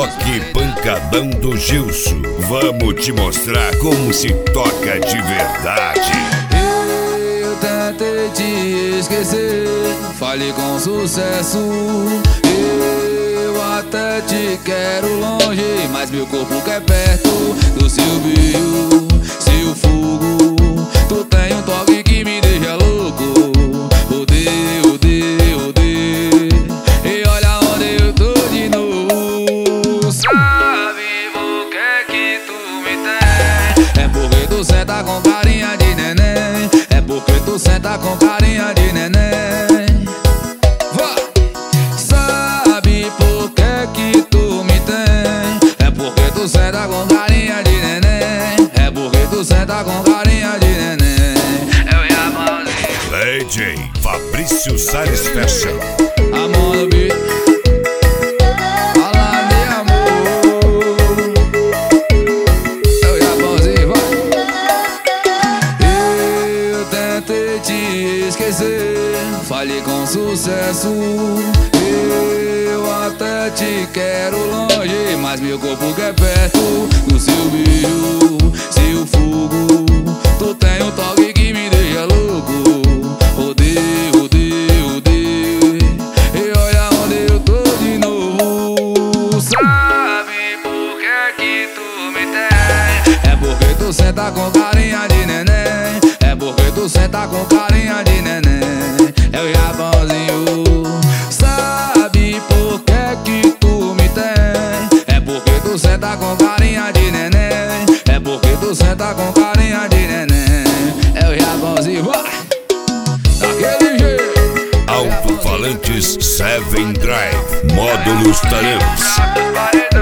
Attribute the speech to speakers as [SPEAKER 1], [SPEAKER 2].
[SPEAKER 1] Toque pancadão do Gilson. Vamos te mostrar como se toca de verdade.
[SPEAKER 2] Eu tentei te esquecer, falei com sucesso. Eu até te quero longe, mas meu corpo quer perto do seu brilho, seu fogo. Tu tem um toque que me deixa louco. Odeio, odeio, odeio. E olha onde eu tô de novo. Sabe por que tu me tem? É porque tu senta com carinha de neném. É porque tu senta com carinha de neném. Vá! Sabe por que tu me tem? É porque tu senta com carinha de neném. É porque tu senta com carinha de neném. Eu e a mãozinha.
[SPEAKER 1] DJ Fabrício Salles Fashion.
[SPEAKER 2] Amor no beat. Fala de amor. Eu e a mãozinha, vai. Eu tentei te esquecer, falei com sucesso. Eu até te quero longe, mas meu corpo quer perto do seu brilho, seu fogo. Tu tem um toque que me deixa louco. Odeio, odeio, odeio. E olha onde eu tô de novo. Sabe por que tu me tem? É porque tu senta com carinha de neném. É porque tu senta com carinha de neném. É o Japãozinho. Sabe por que tu me tem? É porque tu senta com carinha de neném. É porque tu senta com carinha de neném. É o Japãozinho, vai! Daquele jeito.
[SPEAKER 1] Alto-falantes 7 Drive. Módulos Tareus.